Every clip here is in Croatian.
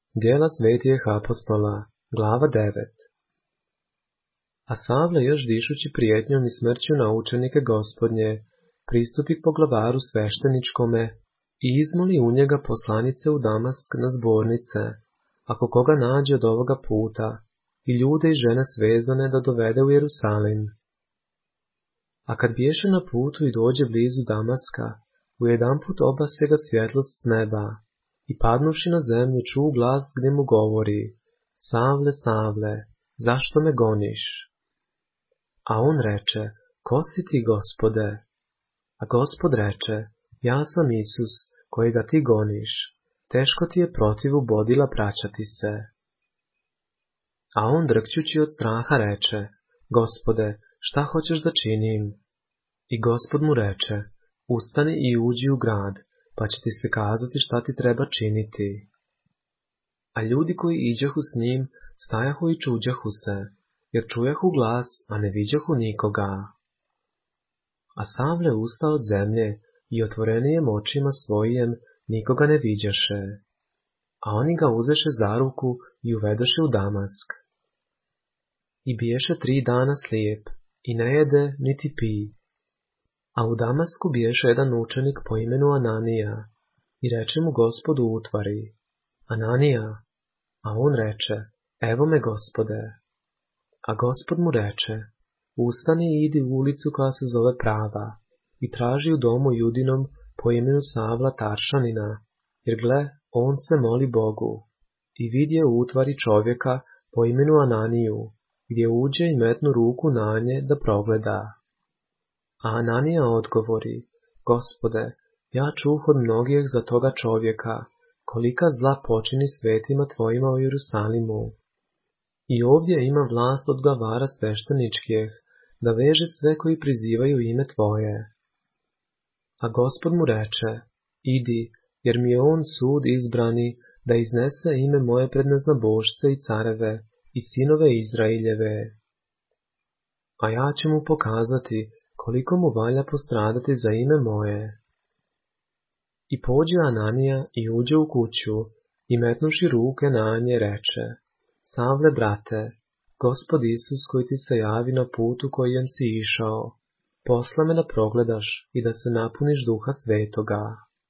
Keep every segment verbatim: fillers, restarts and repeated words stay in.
Djela svetijih apostola, glava devet. A Savle, još dišući prijetnjom i smrću na učenike Gospodnje, pristupi poglavaru svešteničkome i izmoli u njega poslanice u Damask na zbornice, ako koga nađe od ovoga puta, i ljude i žene svezane da dovede u Jerusalim. A kad biješe na putu i dođe blizu Damaska, ujedanput obasje ga svjetlost s neba, i padnuši na zemlju ču glas gdje mu govori: Savle, Savle, zašto me goniš? A on reče: Ko si ti, Gospode? A Gospod reče: Ja sam Isus, kojega ti goniš, teško ti je protiv ubodila praćati se. A on drkćući od straha reče: Gospode, šta hoćeš da činim? I Gospod mu reče: Ustani i uđi u grad, pa će ti se kazati šta ti treba činiti. A ljudi koji iđahu s njim stajahu i čuđahu se, jer čujahu glas, a ne viđahu nikoga. A Savle usta od zemlje i otvorenijem očima svojijem nikoga ne viđaše. A oni ga uzeše za ruku i uvedoše u Damask. I biješe tri dana slijep, i ne jede niti pi. A u Damasku biješe jedan učenik po imenu Ananija, i reče mu Gospod u utvari: Ananija. A on reče: Evo me, Gospode. A Gospod mu reče: Ustani i idi u ulicu koja se zove Prava, i traži u domu Judinom po imenu Savla Taršanina, jer gle, on se moli Bogu. I vidje u utvari čovjeka po imenu Ananiju, gdje uđe i metnu ruku na nje da progleda. A Ananija odgovori: Gospode, ja čuh od mnogih za toga čovjeka, kolika zla počini svetima tvojima u Jerusalimu. I ovdje ima vlast od glavara svešteničkih, da veže sve koji prizivaju ime tvoje. A Gospod mu reče: Idi, jer mi je on sud izbrani, da iznese ime moje pred neznabošce i careve i sinove Izraeljeve. A ja ću mu pokazati koliko mu valja postradati za ime moje. I pođe Ananija i uđe u kuću, i metnuši ruke na nje reče: Savle, brate, Gospod Isus koji ti se javi na putu kojem si išao, posla me da progledaš i da se napuniš Duha Svetoga.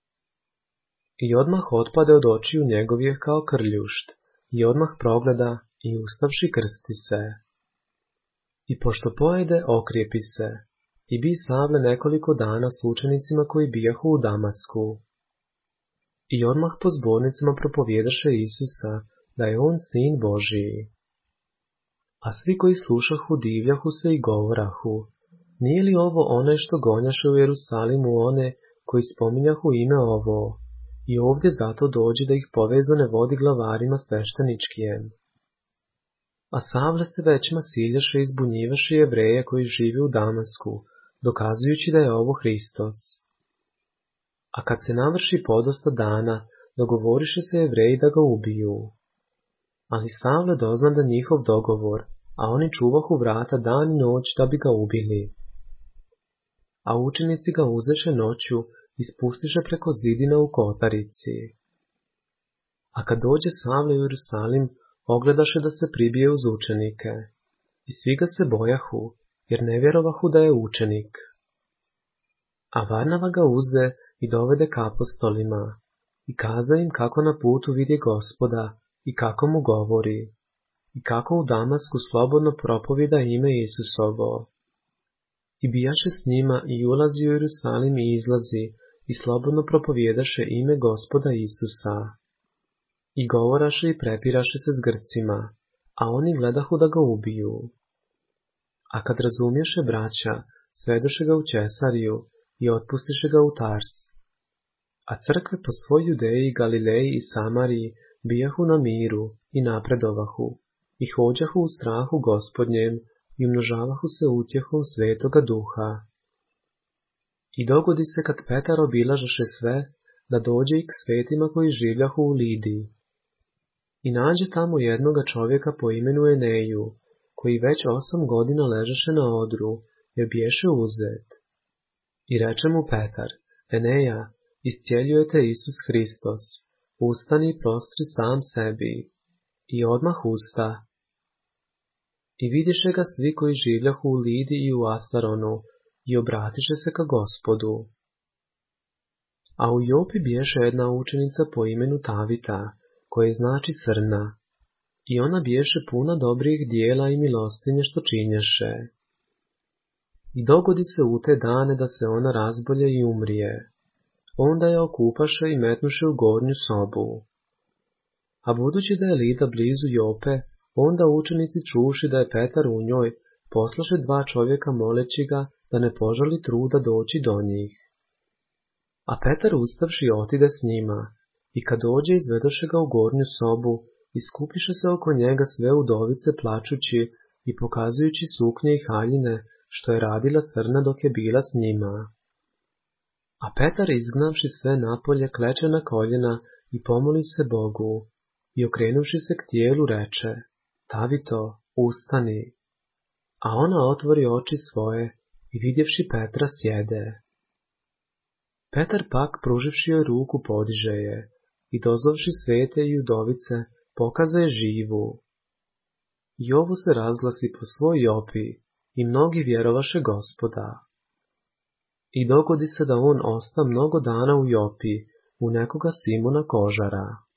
I odmah otpade od očiju njegovih kao krljušt, i odmah progleda i ustavši krsti se. I pošto pojede, okrijepi se, i bi Savle nekoliko dana s učenicima koji bijahu u Damasku. I odmah po zbornicama propovjedaše Isusa, da je on sin Božiji. A svi koji slušahu divljahu se i govorahu: Nije li ovo onaj što gonjaše u Jerusalimu one koji spominjahu ime ovo, i ovdje zato dođe da ih povezane vodi glavarima svešteničkijem? A Savle se većma siljaše i zbunjivaše Jevreje koji žive u Damasku, dokazujući da je ovo Hristos. A kad se navrši podosta dana, dogovoriše se Jevreji da ga ubiju. Ali Savle dozna da njihov dogovor, a oni čuvahu vrata dan i noć da bi ga ubili. A učenici ga uzeše noću i spustiše preko zidina u kotarici. A kad dođe Savle u Jerusalim, ogledaše da se pribije uz učenike. I svi ga se bojahu, jer ne vjerovahu da je učenik. A Varnava ga uze i dovede k apostolima, i kaza im kako na putu vidi Gospoda, i kako mu govori, i kako u Damasku slobodno propovida ime Isusovo. I bijaše s njima i ulazi u Jerusalim i izlazi, i slobodno propovjedaše ime Gospoda Isusa. I govoraše i prepiraše se s Grcima, a oni gledahu da ga ubiju. A kad razumješe braća, svedoše ga u Cesariju i otpustiše ga u Tars. A crkve po svoj Judeji, Galileji i Samariji bijahu na miru i napredovahu, i hođahu u strahu Gospodnjem i umnožavahu se utjehom Svetoga Duha. I dogodi se kad Petar obilažaše sve, da dođe i k svetima koji življahu u Lidiji. I nađe tamo jednoga čovjeka po imenu Eneju, koji već osam godina ležaše na odru, jer biješe uzet. I reče mu Petar: Eneja, iscijeljuje te Isus Hristos, ustani i prostri sam sebi, i odmah usta. I vidiše ga svi koji življahu u Lidi i u Asaronu, i obratiše se ka Gospodu. A u Jopi biješe jedna učenica po imenu Tavita, koje znači srna, i ona biješe puna dobrih dijela i milostinje što činješe. I dogodi se u te dane da se ona razbolje i umrije. Onda je okupaše i metnuše u gornju sobu. A budući da je Lida blizu Jope, onda učenici čuši da je Petar u njoj, poslaše dva čovjeka moleći ga da ne požali truda doći do njih. A Petar ustavši otide s njima, i kad dođe izvedoše ga u gornju sobu, i skupiše se oko njega sve udovice plačući i pokazujući suknje i haljine, što je radila srna dok je bila s njima. A Petar izgnavši sve napolje kleče na koljena i pomoli se Bogu, i okrenuvši se k tijelu reče: Tavito, ustani. A ona otvori oči svoje i vidjevši Petra sjede. Petar pak pruživši joj ruku podiže je i dozovši svete i udovice pokaza je živu. I ovo se razglasi po svoj Jopi i mnogi vjerovaše Gospoda. I dogodi se da on osta mnogo dana u Jopi u nekoga Simona Kožara.